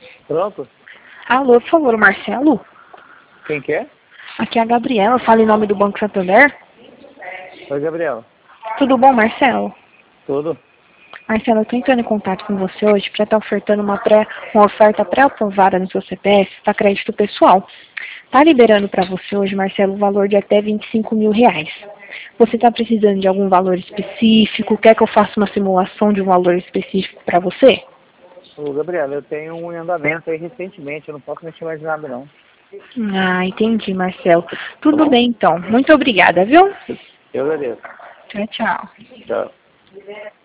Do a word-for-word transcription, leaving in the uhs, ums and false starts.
Pronto? Alô, por favor, Marcelo? Quem que é? Aqui é a Gabriela, fala em nome do Banco Santander. Oi, Gabriel. Tudo bom, Marcelo? Tudo? Marcelo, eu estou entrando em contato com você hoje para estar ofertando uma, pré, uma oferta pré-aprovada no seu C P F para crédito pessoal. Está liberando para você hoje, Marcelo, um valor de até vinte e cinco mil reais. Você está precisando de algum valor específico? Quer que eu faça uma simulação de um valor específico para você? Ô, Gabriel, eu tenho um em andamento aí recentemente, eu não posso mexer mais em nada, não. Ah, entendi, Marcelo. Tá Tudo bom? bem, então. Muito obrigada, viu? Eu agradeço. Tchau, tchau. Tchau.